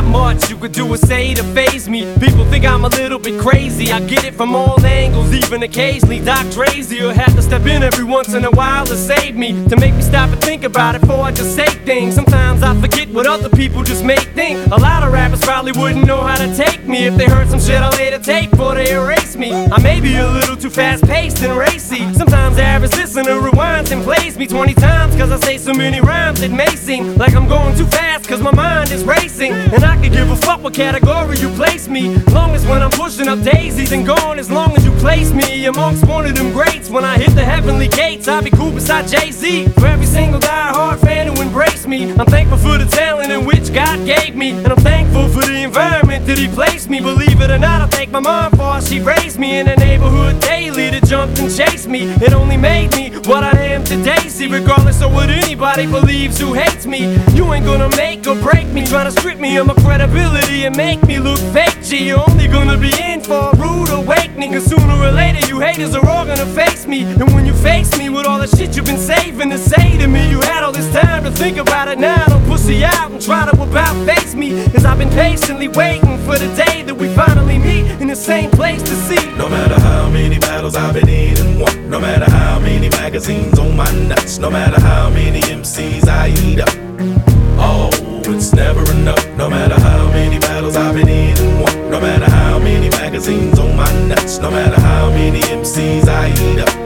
much you could do or say to faze me. People think I'm a little bit crazy. I get it from all angles, even occasionally. Doc Drazy will have to step in every once in a while to save me, to make me stop and think about it before I just say things. Sometimes I forget what other people just make think. A lot of rappers probably wouldn't know how to take me if they heard some shit I later take before they erase me. I may be a little too fast-paced and racy. Sometimes the average listener rewinds and plays me 20 times cause I say so many rhymes it may seem like I'm going too fast cause my mind is racing. And I could give a fuck what category you place me, long as when I'm pushing up daisies and going, as long as you place me amongst one of them greats. When I hit the heavenly gates, I'll be cool beside Jay-Z. For every single die-hard fan who embraced me, I'm thankful for the talent in which God gave me, and I'm thankful for the environment that He placed me. Believe it or not, I thank my mom for how she raised me in the neighborhood daily that jumped and chased me. It only made me what I am today. See, regardless of what anybody believes who hates me, you ain't gonna make or break me, trying to strip me of my credibility and make me look fake. G, you're only gonna be in for a rude awakening, cause sooner or later you haters are all gonna face me. And when you face me with all the shit you've been saving to say to me, you had all this time to think about it. Now don't pussy out and try to about face me, cause I've been patiently waiting for the day that we finally meet in the same place to see. No matter how many battles I've been in and won, no matter how many magazines on my nuts, no matter how many MCs I eat up, oh, it's never enough. No matter how many battles I've been in and won, no matter how many magazines on my nuts, no matter how many MCs I eat up,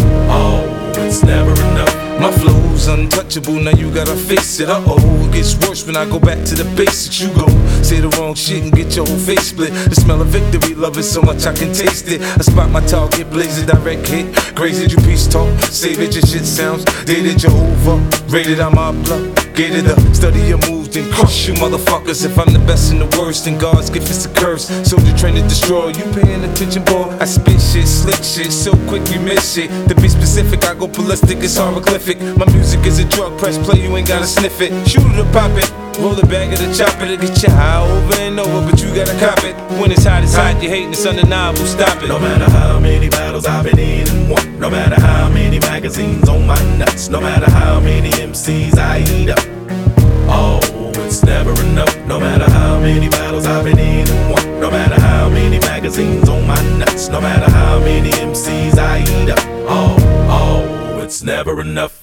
oh, it's never enough. My flow's untouchable, now you gotta face it. Uh-oh, it gets worse when I go back to the basics. You go say the wrong shit and get your whole face split. The smell of victory, love it so much I can taste it. I spot my target, blaze a direct hit. Grazed your peace talk, save it, your shit sounds dated, you're over. Rated, I'm obligated to study your moves and crush you motherfuckers. If I'm the best and the worst, then God's gift is a curse. So the train to destroy, you paying attention, boy? I spit shit, slick shit, so quick you miss shit. To be specific, I go ballistic, it's hieroglyphic. My music is a drug, press play, you ain't gotta sniff it. Shoot it or pop it, roll it back at the chop it. It'll get you high over and over, but you gotta cop it. When it's hot, you hating, it's undeniable, stop it. No matter how many battles I've been in and won, no matter how many magazines on my nuts, no matter how many MCs I eat up, oh, it's never enough. No matter how many battles I've been in and won, no matter how many magazines on my nuts, no matter how many MCs I eat up, oh, it's never enough.